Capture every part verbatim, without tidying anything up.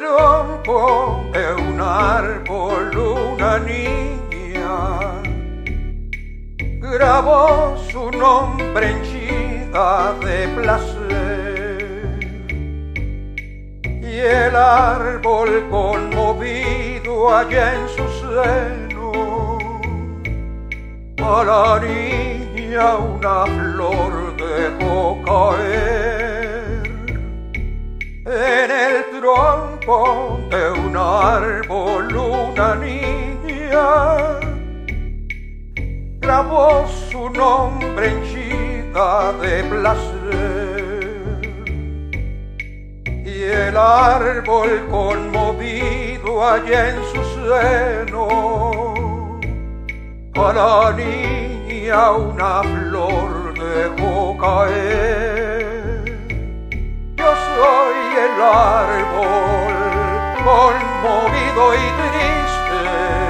tronco de un árbol una niña grabó su nombre henchida de placer, y el árbol conmovido allá en su seno a la niña una flor dejó caer. En el tronco de un árbol una niña grabó su nombre henchida de placer, y el árbol conmovido allá en su seno a la niña una flor dejó caer. Yo soy el árbol conmovido y triste,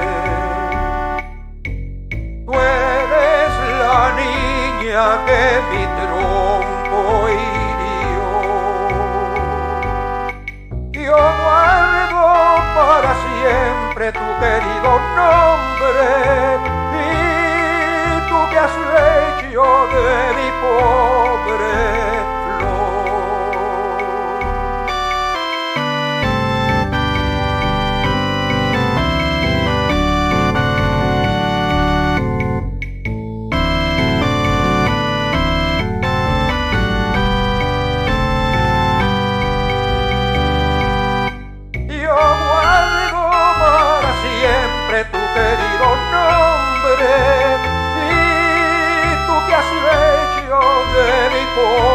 tú eres la niña que mi tronco hirió. Yo guardo para siempre tu querido nombre, y tú que has hecho de mi pobre flor. Yo guardo para siempre tu querido nombre, y tú que has hecho de mi pobre